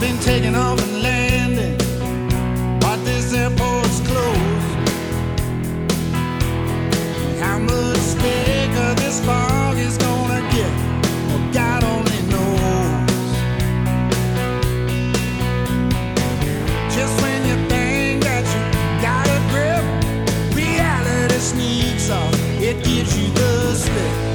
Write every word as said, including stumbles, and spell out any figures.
been taking off and landing, but this airport's closed. How much thicker this fog is gonna get, well, God only knows. Just when you think that you got a grip, reality sneaks up, it gives you the slip.